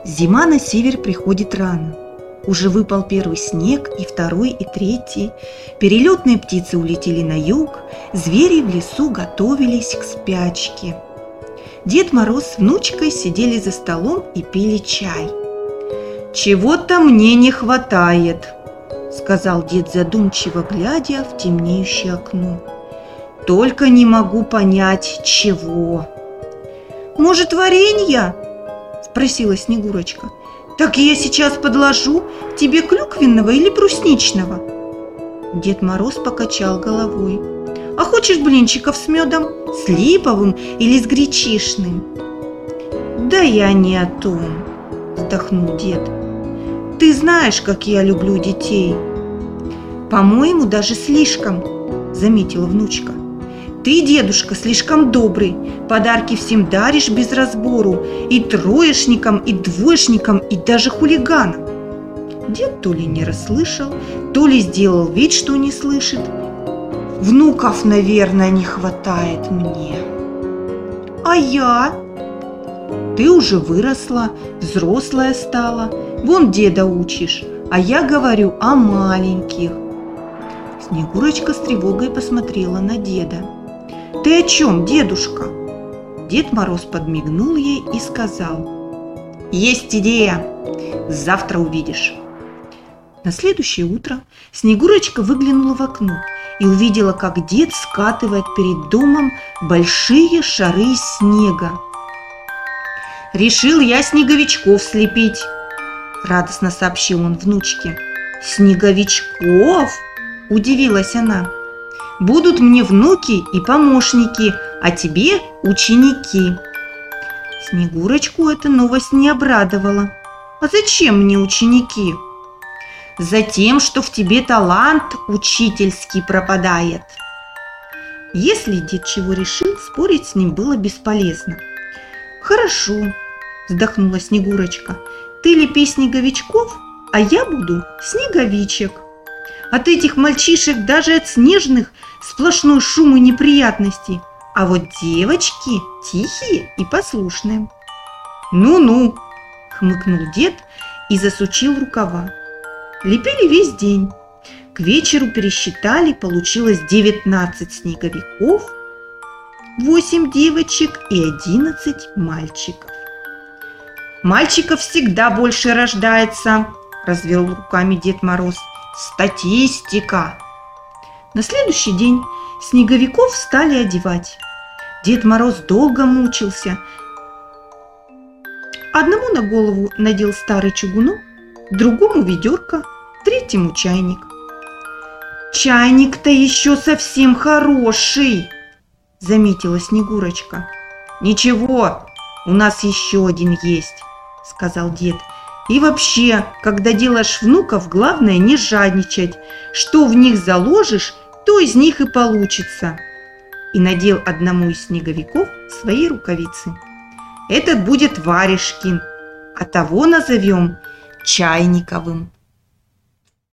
Зима на север приходит рано. Уже выпал первый снег, и второй, и третий. Перелетные птицы улетели на юг, звери в лесу готовились к спячке. Дед Мороз с внучкой сидели за столом и пили чай. «Чего-то мне не хватает», — сказал дед задумчиво, глядя в темнеющее окно. «Только не могу понять, чего». «Может, варенья?» – спросила Снегурочка. «Так я сейчас подложу тебе клюквенного или брусничного». Дед Мороз покачал головой. «А хочешь блинчиков с медом, с липовым или с гречишным?» «Да я не о том», – вздохнул дед. «Ты знаешь, как я люблю детей». «По-моему, даже слишком», – заметила внучка. «Ты, дедушка, слишком добрый, подарки всем даришь без разбору, и троечникам, и двоечникам, и даже хулиганам». Дед то ли не расслышал, то ли сделал вид, что не слышит. «Внуков, наверное, не хватает мне». «А я?» «Ты уже выросла, взрослая стала, вон деда учишь, а я говорю о маленьких». Снегурочка с тревогой посмотрела на деда. «Ты о чем, дедушка?» Дед Мороз подмигнул ей и сказал: «Есть идея! Завтра увидишь». На следующее утро Снегурочка выглянула в окно и увидела, как дед скатывает перед домом большие шары из снега. «Решил я снеговичков слепить», – радостно сообщил он внучке. «Снеговичков?» – удивилась она. «Будут мне внуки и помощники, а тебе ученики». Снегурочку эта новость не обрадовала. «А зачем мне ученики?» «Затем, что в тебе талант учительский пропадает». Если дед чего решил, спорить с ним было бесполезно. «Хорошо», – вздохнула Снегурочка, – «ты лепи снеговичков, а я буду снеговичек. От этих мальчишек даже от снежных сплошной шум и неприятности, а вот девочки тихие и послушные». «Ну-ну», – хмыкнул дед и засучил рукава. Лепили весь день. К вечеру пересчитали, получилось 19 снеговиков, 8 девочек и 11 мальчиков. «Мальчиков всегда больше рождается», – развел руками Дед Мороз. «Статистика». На следующий день снеговиков стали одевать. Дед Мороз долго мучился. Одному на голову надел старый чугунок, другому ведерко, третьему чайник. «Чайник-то еще совсем хороший», – заметила Снегурочка. «Ничего, у нас еще один есть», – сказал дед. «И вообще, когда делаешь внуков, главное не жадничать. Что в них заложишь, то из них и получится». И надел одному из снеговиков свои рукавицы. «Этот будет Варежкин, а того назовем Чайниковым».